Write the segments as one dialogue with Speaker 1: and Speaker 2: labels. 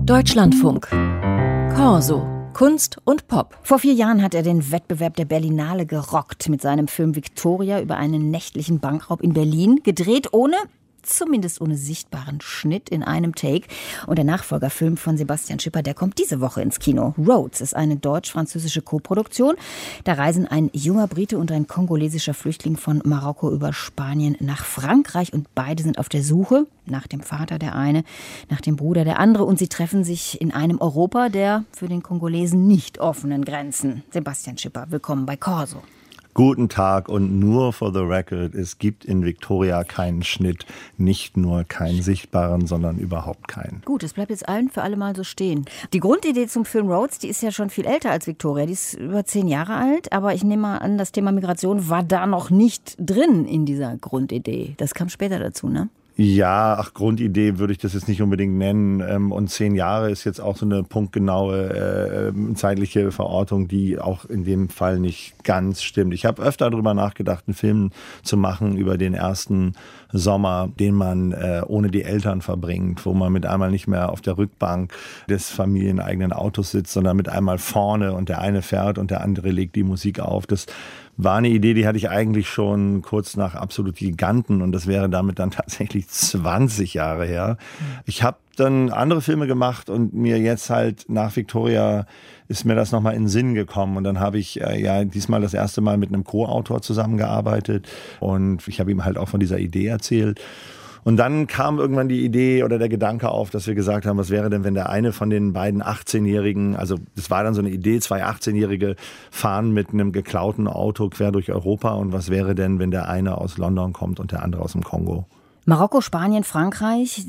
Speaker 1: Deutschlandfunk. Corso. Kunst und Pop.
Speaker 2: Vor 4 Jahren hat er den Wettbewerb der Berlinale gerockt mit seinem Film Victoria über einen nächtlichen Bankraub in Berlin. Gedreht zumindest ohne sichtbaren Schnitt in einem Take. Und der Nachfolgerfilm von Sebastian Schipper, der kommt diese Woche ins Kino. Rhodes ist eine deutsch-französische Koproduktion. Da reisen ein junger Brite und ein kongolesischer Flüchtling von Marokko über Spanien nach Frankreich. Und beide sind auf der Suche nach dem Vater der eine, nach dem Bruder der andere. Und sie treffen sich in einem Europa der für den Kongolesen nicht offenen Grenzen. Sebastian Schipper, willkommen bei Corso.
Speaker 3: Guten Tag und nur for the record, es gibt in Victoria keinen Schnitt, nicht nur keinen sichtbaren, sondern überhaupt keinen.
Speaker 2: Gut, es bleibt jetzt allen für alle Mal so stehen. Die Grundidee zum Film Rhodes, die ist ja schon viel älter als Victoria, die ist über 10 Jahre alt, aber ich nehme mal an, das Thema Migration war da noch nicht drin in dieser Grundidee. Das kam später dazu, ne?
Speaker 3: Ja, Grundidee würde ich das jetzt nicht unbedingt nennen. Und 10 Jahre ist jetzt auch so eine punktgenaue zeitliche Verortung, die auch in dem Fall nicht ganz stimmt. Ich habe öfter darüber nachgedacht, einen Film zu machen über den ersten Sommer, den man ohne die Eltern verbringt, wo man mit einmal nicht mehr auf der Rückbank des familieneigenen Autos sitzt, sondern mit einmal vorne und der eine fährt und der andere legt die Musik auf. Das war eine Idee, die hatte ich eigentlich schon kurz nach Absolut Giganten und das wäre damit dann tatsächlich 20 Jahre her. Ich habe dann andere Filme gemacht und mir jetzt halt nach Victoria ist mir das nochmal in den Sinn gekommen und dann habe ich diesmal das erste Mal mit einem Co-Autor zusammengearbeitet und ich habe ihm halt auch von dieser Idee erzählt. Und dann kam irgendwann die Idee oder der Gedanke auf, dass wir gesagt haben, was wäre denn, wenn der eine von den beiden 18-Jährigen, also das war dann so eine Idee, 2 18-Jährige fahren mit einem geklauten Auto quer durch Europa und was wäre denn, wenn der eine aus London kommt und der andere aus dem Kongo?
Speaker 2: Marokko, Spanien, Frankreich,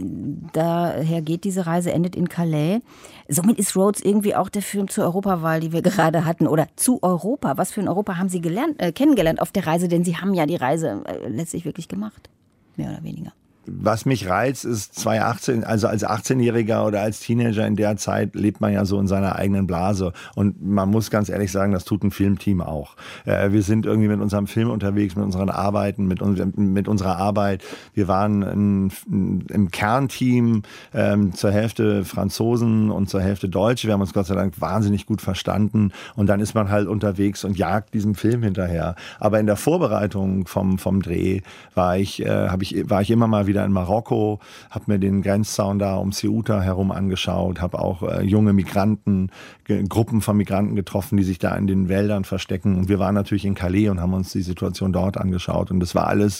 Speaker 2: daher geht diese Reise, endet in Calais. Somit ist Rhodes irgendwie auch der Film zur Europawahl, die wir gerade hatten, oder zu Europa. Was für ein Europa haben Sie kennengelernt auf der Reise? Denn Sie haben ja die Reise letztlich wirklich gemacht, mehr oder weniger.
Speaker 3: Was mich reizt, ist 2018, also als 18-Jähriger oder als Teenager in der Zeit lebt man ja so in seiner eigenen Blase. Und man muss ganz ehrlich sagen, das tut ein Filmteam auch. Wir sind irgendwie mit unserem Film unterwegs, mit unseren Arbeiten, mit unserer Arbeit. Wir waren im Kernteam zur Hälfte Franzosen und zur Hälfte Deutsche. Wir haben uns Gott sei Dank wahnsinnig gut verstanden. Und dann ist man halt unterwegs und jagt diesem Film hinterher. Aber in der Vorbereitung vom Dreh war ich immer mal wieder in Marokko, habe mir den Grenzzaun da um Ceuta herum angeschaut, habe auch junge Migranten, Gruppen von Migranten getroffen, die sich da in den Wäldern verstecken. Und wir waren natürlich in Calais und haben uns die Situation dort angeschaut. Und das war alles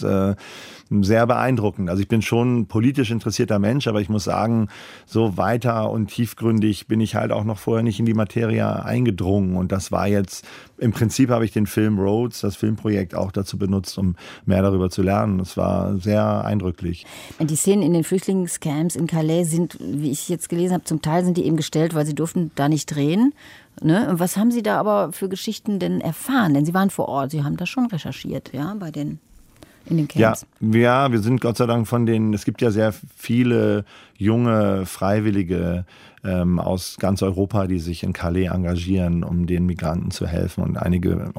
Speaker 3: sehr beeindruckend. Also ich bin schon ein politisch interessierter Mensch, aber ich muss sagen, so weiter und tiefgründig bin ich halt auch noch vorher nicht in die Materie eingedrungen. Und das war jetzt, im Prinzip habe ich den Film Rhodes, das Filmprojekt, auch dazu benutzt, um mehr darüber zu lernen. Das war sehr eindrücklich.
Speaker 2: Die Szenen in den Flüchtlingscamps in Calais sind, wie ich jetzt gelesen habe, zum Teil sind die eben gestellt, weil sie durften da nicht drehen. Ne? Was haben Sie da aber für Geschichten denn erfahren? Denn Sie waren vor Ort, Sie haben das schon recherchiert, ja, in den Camps.
Speaker 3: Ja, wir sind Gott sei Dank es gibt ja sehr viele junge Freiwillige aus ganz Europa, die sich in Calais engagieren, um den Migranten zu helfen. Und einige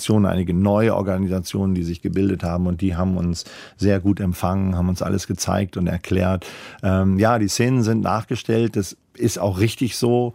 Speaker 3: neue Organisationen, die sich gebildet haben und die haben uns sehr gut empfangen, haben uns alles gezeigt und erklärt. Die Szenen sind nachgestellt, das ist auch richtig so.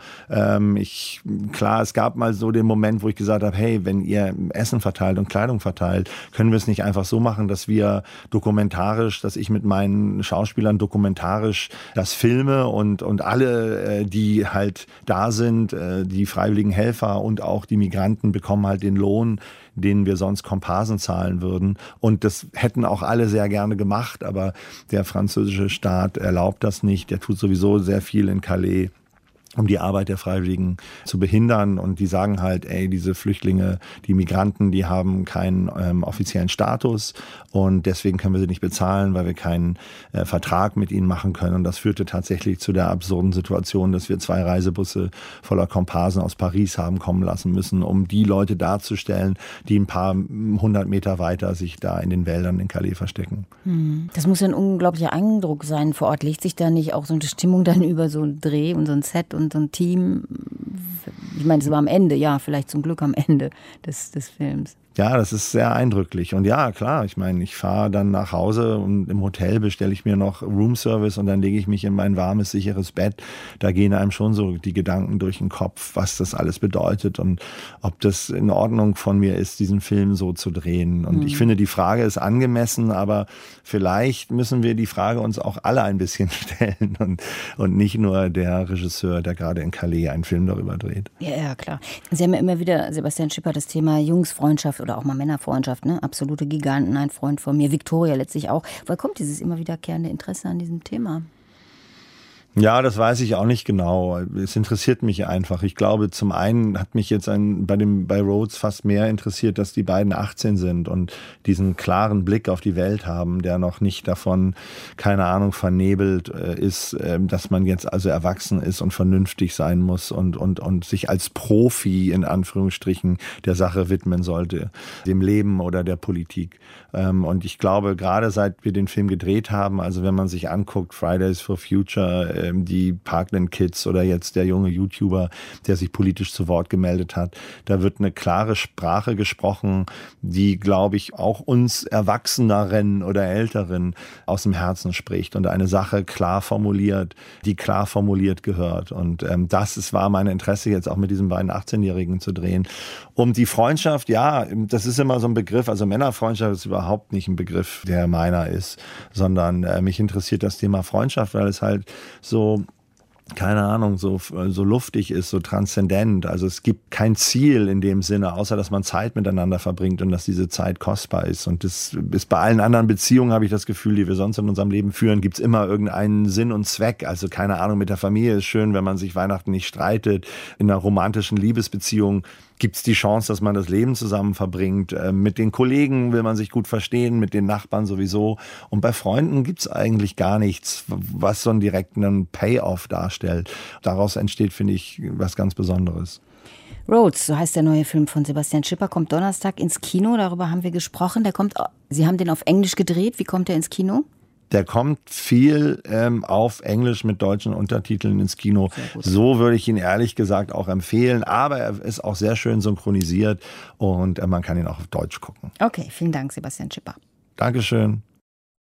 Speaker 3: Es gab mal so den Moment, wo ich gesagt habe, hey, wenn ihr Essen verteilt und Kleidung verteilt, können wir es nicht einfach so machen, dass ich mit meinen Schauspielern dokumentarisch das filme und alle, die halt da sind, die freiwilligen Helfer und auch die Migranten bekommen halt den Lohn, denen wir sonst Komparsen zahlen würden. Und das hätten auch alle sehr gerne gemacht, aber der französische Staat erlaubt das nicht. Der tut sowieso sehr viel in Calais, um die Arbeit der Freiwilligen zu behindern. Und die sagen halt, diese Flüchtlinge, die Migranten, die haben keinen offiziellen Status und deswegen können wir sie nicht bezahlen, weil wir keinen Vertrag mit ihnen machen können. Und das führte tatsächlich zu der absurden Situation, dass wir 2 Reisebusse voller Komparsen aus Paris haben kommen lassen müssen, um die Leute darzustellen, die ein paar 100 Meter weiter sich da in den Wäldern in Calais verstecken.
Speaker 2: Das muss ja ein unglaublicher Eindruck sein vor Ort. Legt sich da nicht auch so eine Stimmung dann über so einen Dreh und so ein Set und so ein Team? Ich meine, es war am Ende, ja, vielleicht zum Glück am Ende des Films.
Speaker 3: Ja, das ist sehr eindrücklich. Und ja, klar, ich meine, ich fahre dann nach Hause und im Hotel bestelle ich mir noch Roomservice und dann lege ich mich in mein warmes, sicheres Bett. Da gehen einem schon so die Gedanken durch den Kopf, was das alles bedeutet und ob das in Ordnung von mir ist, diesen Film so zu drehen. Und ich finde, die Frage ist angemessen, aber vielleicht müssen wir die Frage uns auch alle ein bisschen stellen und nicht nur der Regisseur, der gerade in Calais einen Film darüber dreht.
Speaker 2: Ja, klar. Sie haben ja immer wieder, Sebastian Schipper, das Thema Jungsfreundschaft oder auch mal Männerfreundschaft, ne? Absolute Giganten, ein Freund von mir, Victoria letztlich auch. Woher kommt dieses immer wiederkehrende Interesse an diesem Thema?
Speaker 3: Ja, das weiß ich auch nicht genau. Es interessiert mich einfach. Ich glaube, zum einen hat mich jetzt bei Rhodes fast mehr interessiert, dass die beiden 18 sind und diesen klaren Blick auf die Welt haben, der noch nicht davon, keine Ahnung, vernebelt ist, dass man jetzt also erwachsen ist und vernünftig sein muss und sich als Profi in Anführungsstrichen der Sache widmen sollte, dem Leben oder der Politik. Und ich glaube, gerade seit wir den Film gedreht haben, also wenn man sich anguckt, Fridays for Future, die Parkland Kids oder jetzt der junge YouTuber, der sich politisch zu Wort gemeldet hat. Da wird eine klare Sprache gesprochen, die, glaube ich, auch uns Erwachseneren oder Älteren aus dem Herzen spricht und eine Sache klar formuliert, die klar formuliert gehört. Und war mein Interesse jetzt auch mit diesen beiden 18-Jährigen zu drehen. Und die Freundschaft, ja, das ist immer so ein Begriff, also Männerfreundschaft ist überhaupt nicht ein Begriff, der meiner ist, sondern mich interessiert das Thema Freundschaft, weil es halt so, keine Ahnung, so luftig ist, so transzendent. Also es gibt kein Ziel in dem Sinne, außer dass man Zeit miteinander verbringt und dass diese Zeit kostbar ist. Und das ist bei allen anderen Beziehungen, habe ich das Gefühl, die wir sonst in unserem Leben führen, gibt es immer irgendeinen Sinn und Zweck. Also keine Ahnung, mit der Familie ist schön, wenn man sich Weihnachten nicht streitet. In einer romantischen Liebesbeziehung gibt es die Chance, dass man das Leben zusammen verbringt. Mit den Kollegen will man sich gut verstehen, mit den Nachbarn sowieso. Und bei Freunden gibt es eigentlich gar nichts, was so einen direkten Payoff darstellt. Daraus entsteht, finde ich, was ganz Besonderes.
Speaker 2: Rhodes, so heißt der neue Film von Sebastian Schipper, kommt Donnerstag ins Kino. Darüber haben wir gesprochen. Sie haben den auf Englisch gedreht. Wie kommt der ins Kino?
Speaker 3: Der kommt viel auf Englisch mit deutschen Untertiteln ins Kino. So würde ich ihn ehrlich gesagt auch empfehlen. Aber er ist auch sehr schön synchronisiert und man kann ihn auch auf Deutsch gucken.
Speaker 2: Okay, vielen Dank, Sebastian Schipper.
Speaker 3: Dankeschön.